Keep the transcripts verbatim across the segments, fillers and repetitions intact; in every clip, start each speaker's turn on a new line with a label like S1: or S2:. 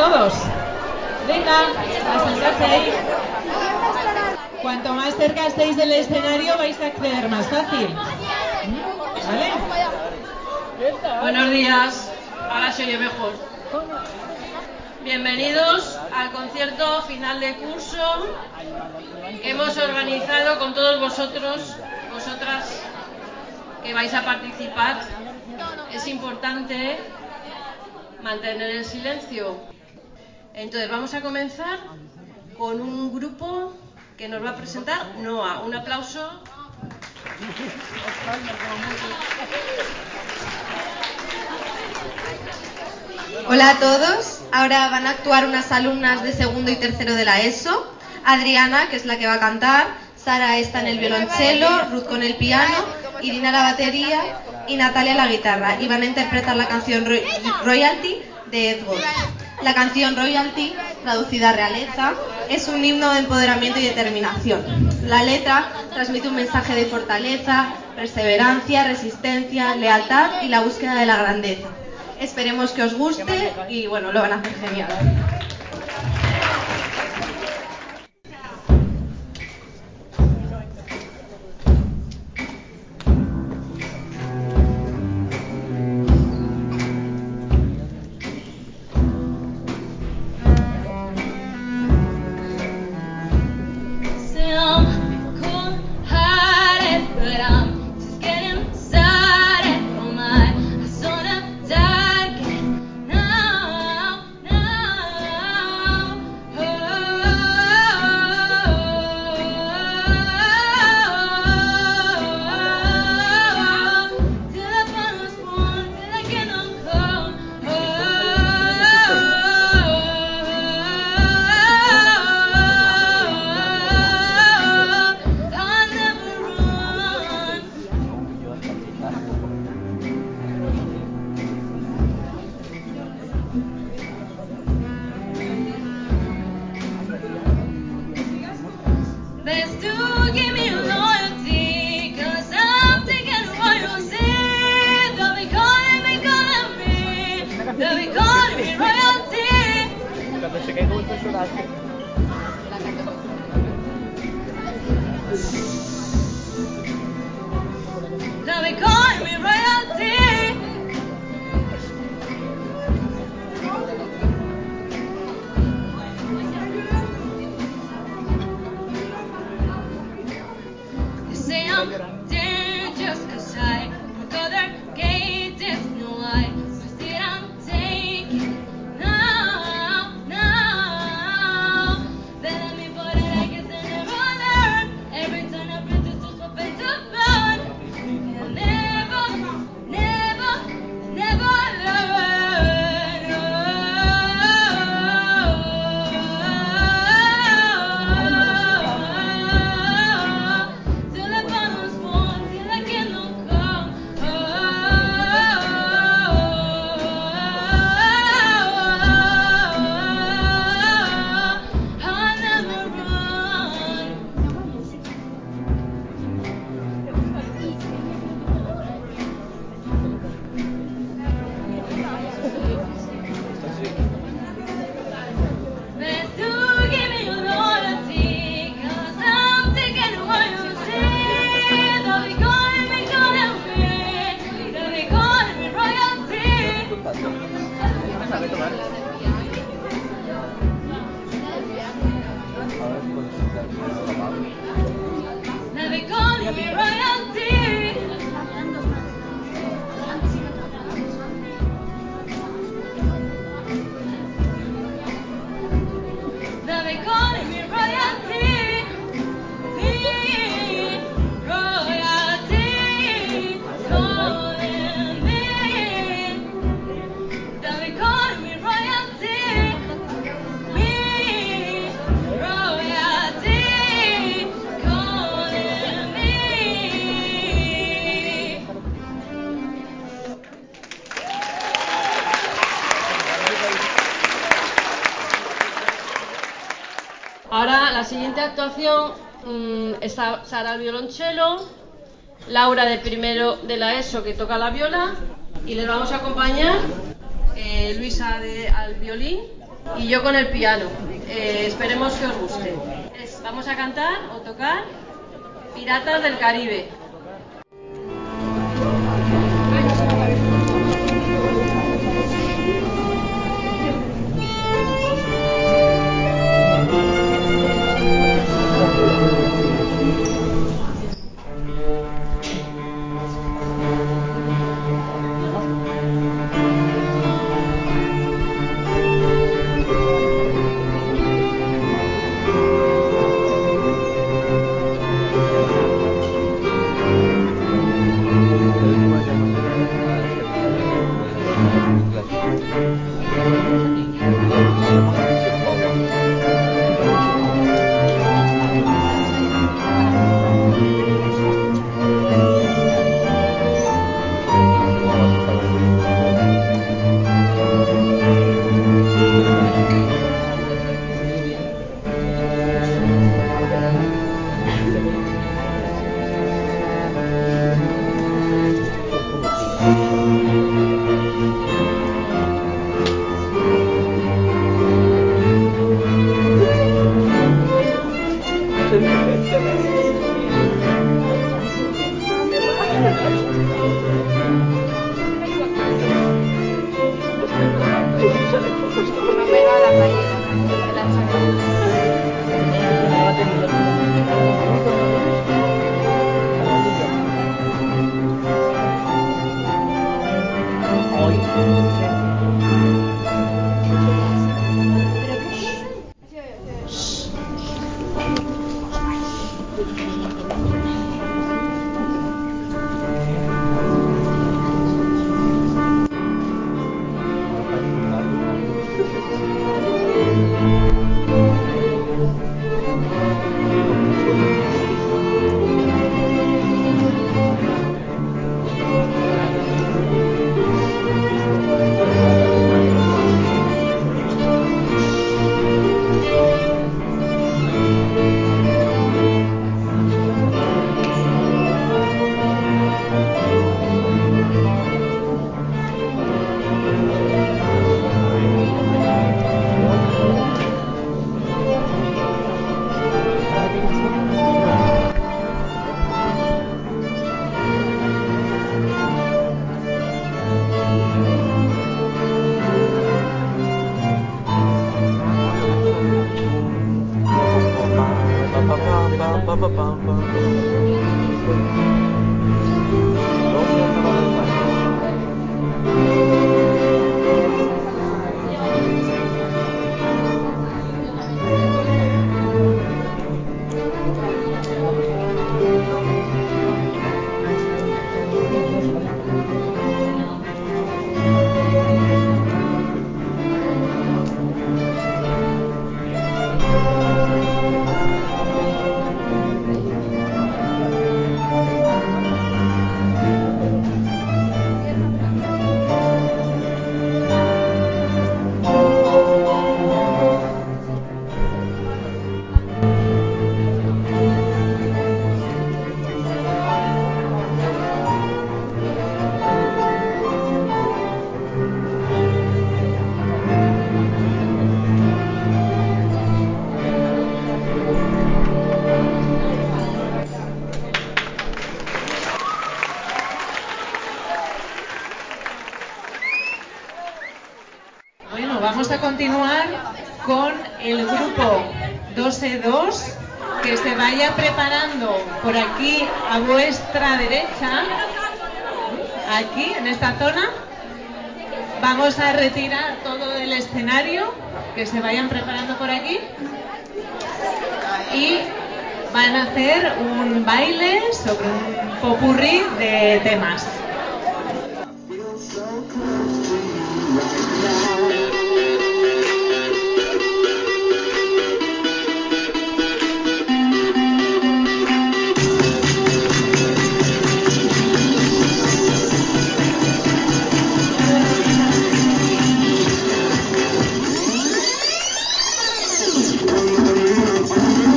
S1: todos. Venga, a sentarse ahí. Cuanto más cerca estéis del escenario vais a acceder más fácil. ¿Vale?
S2: Buenos días. Ahora se oye mejor. Bienvenidos al concierto final de curso que hemos organizado con todos vosotros, vosotras que vais a participar. Es importante mantener el silencio. Entonces vamos a comenzar con un grupo que nos va a presentar Noa. Un aplauso.
S3: Hola a todos. Ahora van a actuar unas alumnas de segundo y tercero de la ESO. Adriana, que es la que va a cantar, Sara está en el violonchelo, Ruth con el piano, Irina la batería y Natalia la guitarra. Y van a interpretar la canción Royalty de Edward. La canción Royalty, traducida a realeza, es un himno de empoderamiento y determinación. La letra transmite un mensaje de fortaleza, perseverancia, resistencia, lealtad y la búsqueda de la grandeza. Esperemos que os guste y bueno, lo van a hacer genial.
S2: Ahora la siguiente actuación mmm, está Sara al violonchelo, Laura de primero de la ESO que toca la viola y les vamos a acompañar eh, Luisa de, al violín y yo con el piano. Eh, esperemos que os guste. Es, vamos a cantar o tocar Piratas del Caribe.
S1: Vamos a continuar con el grupo dos E dos, que se vaya preparando por aquí a vuestra derecha, aquí en esta zona. Vamos a retirar todo del escenario, que se vayan preparando por aquí y van a hacer un baile sobre un popurrí de temas.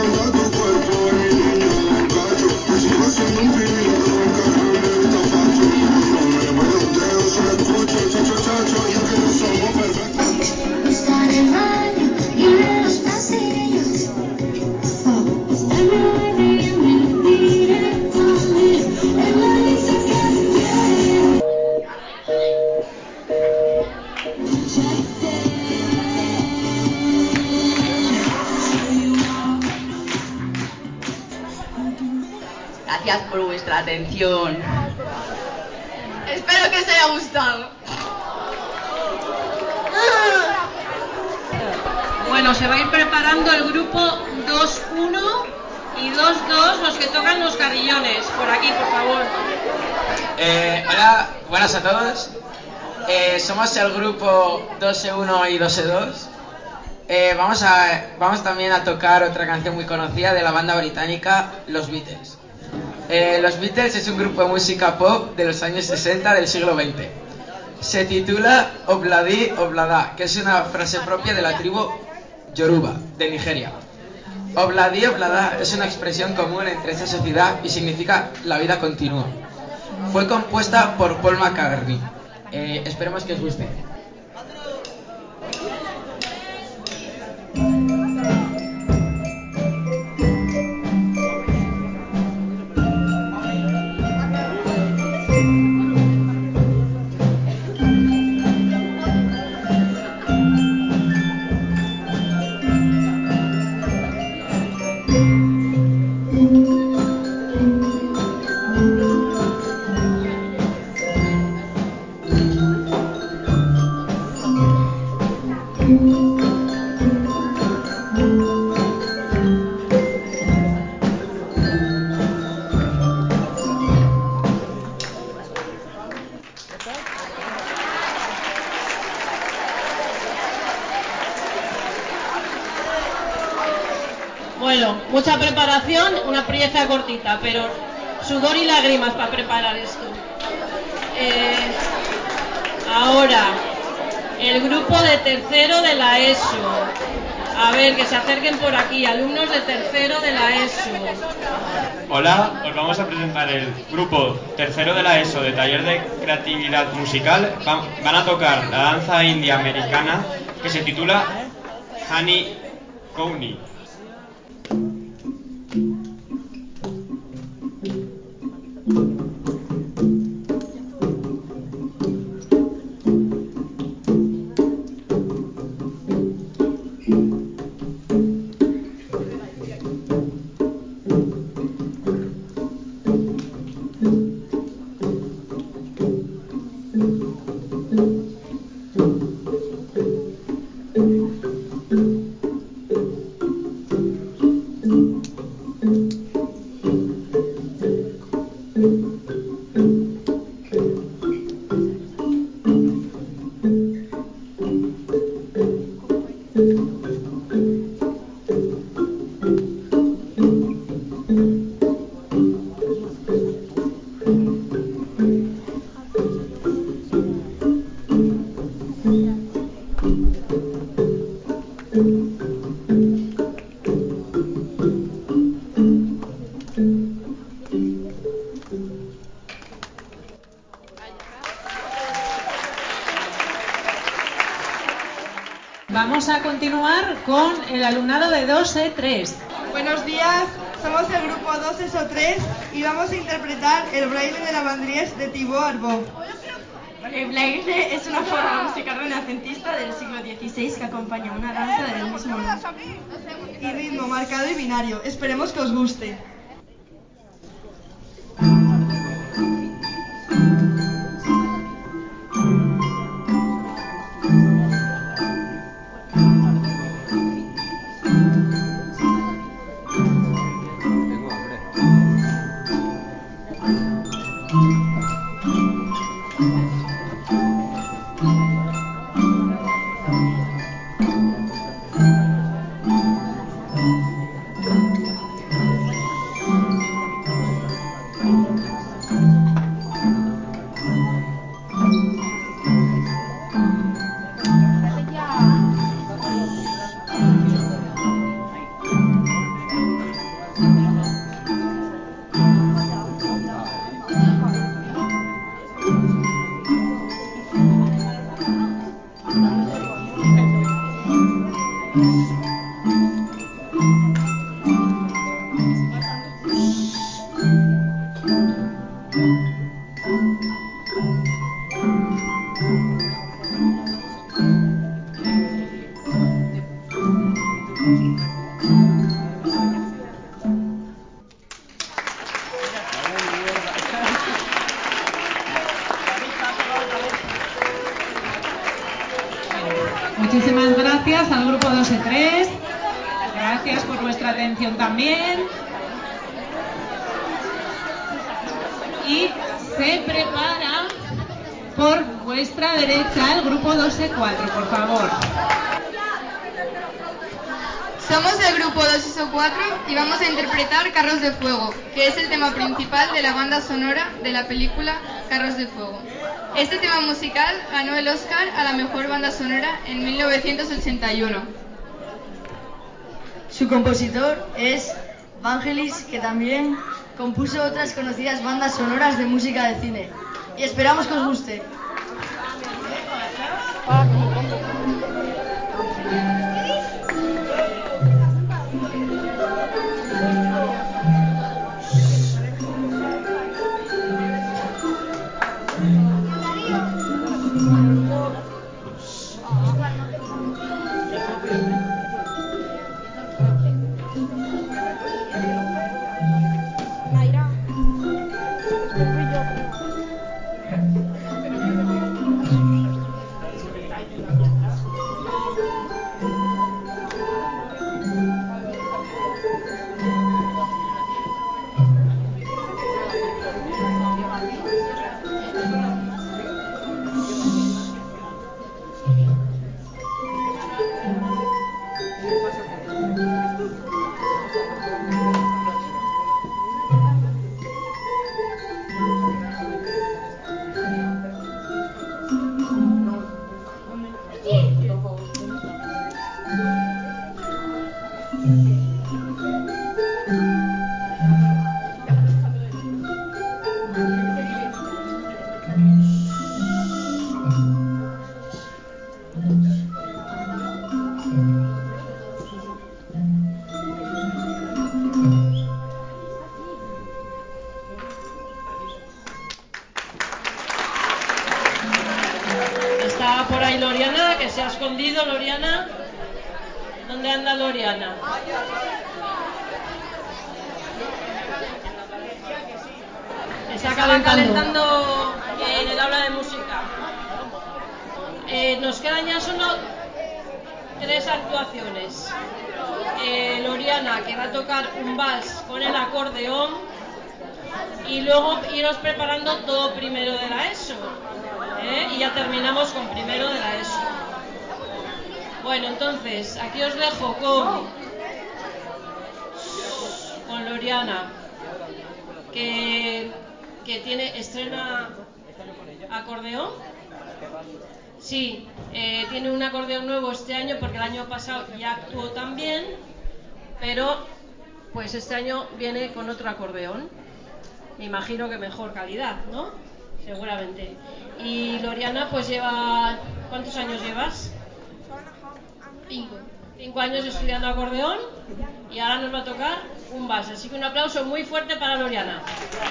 S4: Sigo siendo un pibito, nunca cambié de zapato. Gracias por vuestra atención.
S3: Espero que os haya gustado.
S2: Bueno, se va a ir preparando el grupo dos uno y dos dos, los que tocan los carrillones. Por aquí, por favor.
S5: Eh, hola, buenas a todos. Eh, somos el grupo dos uno y dos dos. Eh, vamos, a, vamos también a tocar otra canción muy conocida de la banda británica Los Beatles. Eh, Los Beatles es un grupo de música pop de los años sesenta del siglo veinte. Se titula Obladi Oblada, que es una frase propia de la tribu Yoruba, de Nigeria. Obladi Oblada es una expresión común entre esta sociedad y significa la vida continúa. Fue compuesta por Paul McCartney. Eh, esperemos que os guste.
S2: Bueno, mucha preparación, una pieza cortita, pero sudor y lágrimas para preparar esto. Eh, ahora, el grupo de tercero de la ESO. A ver, que se acerquen por aquí, alumnos de tercero de la ESO.
S6: Hola, os vamos a presentar el grupo tercero de la ESO de taller de creatividad musical. Van a tocar la danza india americana que se titula Hani Kouni.
S1: Vamos a continuar con el alumnado de dos E tres.
S7: Buenos días, somos el grupo dos E S O tres y vamos a interpretar el braille de la Vandries de Thibaut Arbot.
S8: El braille es una forma musical renacentista del siglo dieciséis que acompaña una danza del mismo nombre.
S7: Y ritmo marcado y binario. Esperemos que os guste.
S1: también. Y se prepara por vuestra derecha el grupo dos E cuatro, por favor.
S9: Somos el grupo dos E cuatro y vamos a interpretar Carros de Fuego, que es el tema principal de la banda sonora de la película Carros de Fuego. Este tema musical ganó el Oscar a la mejor banda sonora en mil novecientos ochenta y uno.
S10: Su compositor es Vangelis, que también compuso otras conocidas bandas sonoras de música de cine. Y esperamos que os guste.
S2: Está por ahí Loriana, que se ha escondido. Loriana, ¿dónde anda Loriana? Está calentando. calentando en el aula de música. Eh, nos quedan ya solo tres actuaciones. Eh, Loriana, que va a tocar un vals con el acordeón, y luego iros preparando todo primero de la ESO, ¿eh? Y ya terminamos con primero de la ESO. Bueno, entonces aquí os dejo con con Loriana, que que tiene estrena acordeón. Sí, eh, tiene un acordeón nuevo este año, porque el año pasado ya actuó también, pero pues este año viene con otro acordeón. Me imagino que mejor calidad, ¿no? Seguramente. Y Loriana pues lleva... ¿Cuántos años llevas? Cinco. Cinco años estudiando acordeón y ahora nos va a tocar un vals. Así que un aplauso muy fuerte para Loriana.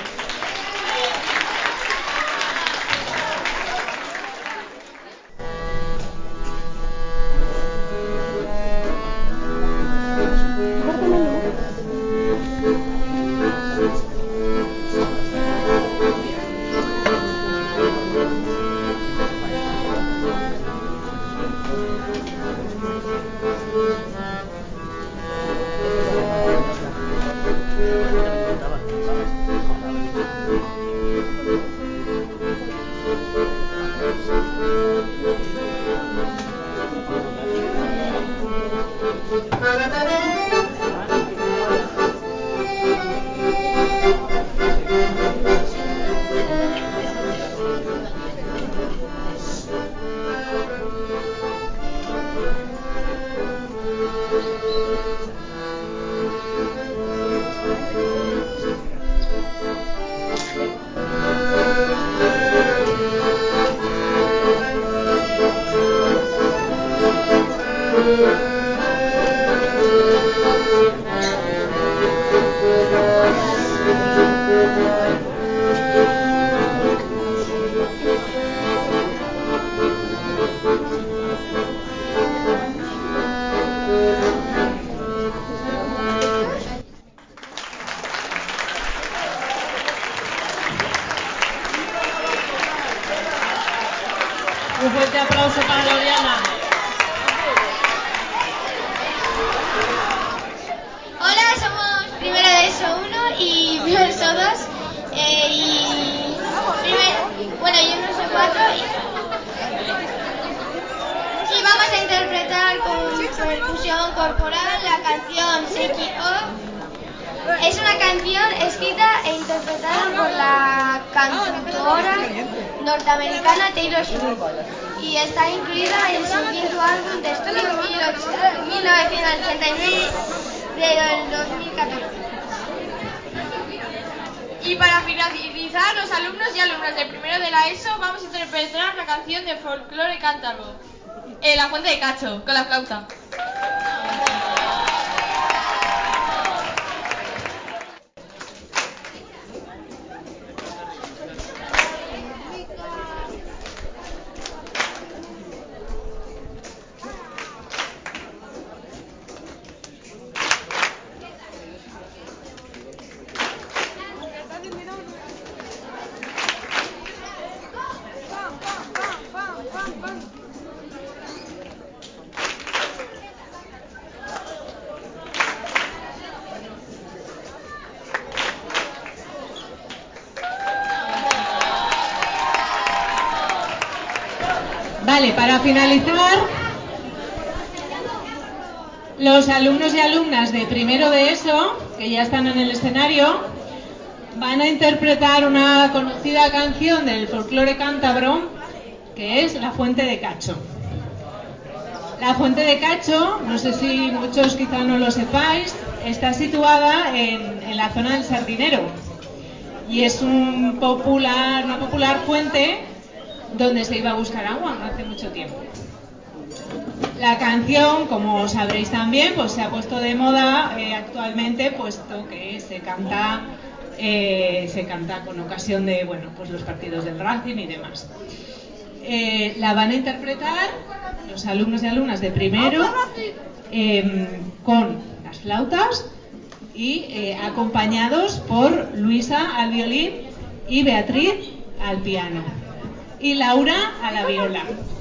S2: Un fuerte aplauso para Loriana.
S11: Hola, somos percusión corporal la canción Shake It Off. Es una canción escrita e interpretada por la cantautora norteamericana Taylor Swift y está incluida en su quinto álbum de estudio mil novecientos ochenta y nueve del dos mil catorce.
S9: Y para finalizar, los alumnos y alumnas de primero de la ESO vamos a interpretar la canción de folclore cántabro, eh, La Fuente de Cacho, con la flauta.
S1: Vale, para finalizar, los alumnos y alumnas de primero de ESO, que ya están en el escenario, van a interpretar una conocida canción del folclore cántabro, que es La Fuente de Cacho. La Fuente de Cacho, no sé si muchos quizá no lo sepáis, está situada en, en la zona del Sardinero y es un popular, una popular fuente donde se iba a buscar agua hace mucho tiempo. La canción, como sabréis también, pues se ha puesto de moda eh, actualmente, puesto que se canta, eh, se canta con ocasión de, bueno, pues los partidos del Racing y demás. Eh, la van a interpretar los alumnos y alumnas de primero eh, con las flautas y eh, acompañados por Luisa al violín y Beatriz al piano y Laura a la viola.